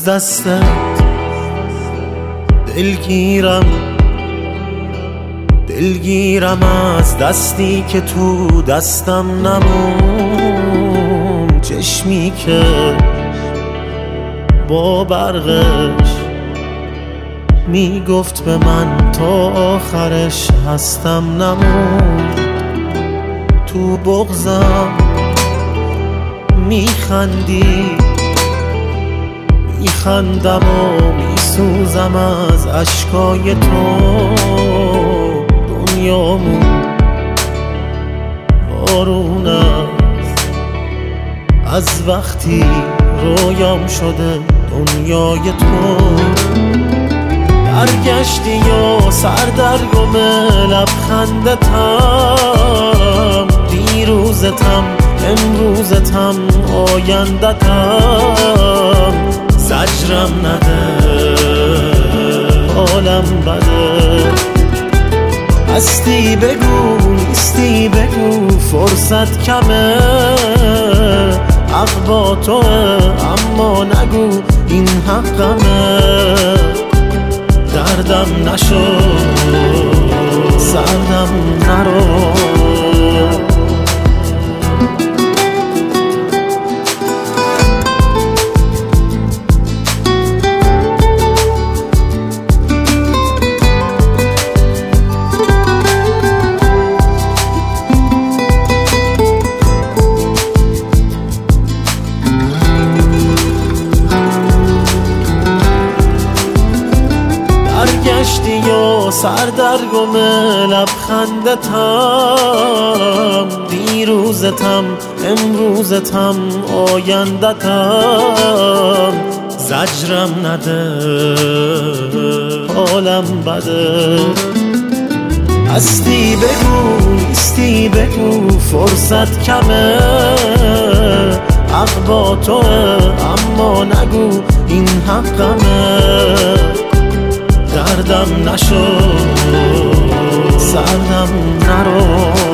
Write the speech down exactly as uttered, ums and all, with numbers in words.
از دستت دلگیرم، دلگیرم از دستی که تو دستم نمون، چشمی که با برقش میگفت به من تا آخرش هستم نمون. تو بغضم میخندی، میخندم و میسوزم از اشکای تو. دنیامون بارون است از وقتی رویام شده دنیای تو. برگشتی و سردرگم لبخندتم، دیروزتم امروزتم آیندتم. زجرم نده حالم بده، هستی بگو نیستی بگو فرصت کمه. حق با توه اما نگو این حقمه. دردم نشو سردم نرو، برگشتی و سردرگم لبخندتم، دیروزتم امروزتم آیندتم. زجرم نده حالم بده، هستی بگو نیستی بگو فرصت کمه. حق با توه اما نگو این حقمه. دردم نشو سردم نرو.